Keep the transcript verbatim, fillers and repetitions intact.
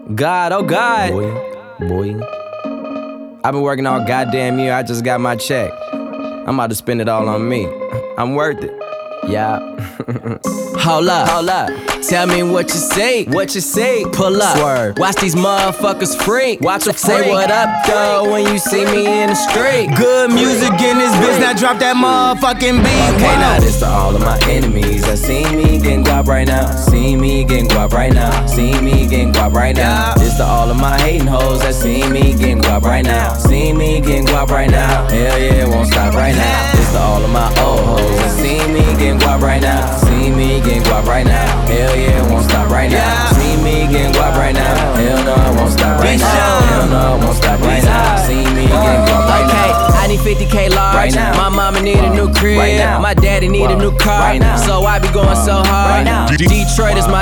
God, oh God. Boy, boy. I've been working all goddamn year, I just got my check. I'm about to spend it all on me. I'm worth it. Yeah. Hold up, hold up. Tell me what you say, what you say. Pull up, swerve. Watch these motherfuckers freak. Watch them say what up, though, when you see me in the street. Good music in this bitch, now drop that motherfucking beat. Okay, now this to all of my enemies that see me getting guap right now. See me getting guap right now. See me getting guap right now. This to all of my hating hoes that see me getting guap right now. See me getting guap right now. Hell yeah, it won't stop right now. This to all of my old hoes that see me getting guap right now. See me getting guap right now. Hell yeah, it won't stop right now. See me getting guap right now. Hell no, it won't stop right now. Hell no, it won't stop right now. See me getting guap right now. I need fifty K large. Right now. My mama need a new crib. Right now. My daddy need a new car. Right now. So I be going so hard. Right now. Detroit is my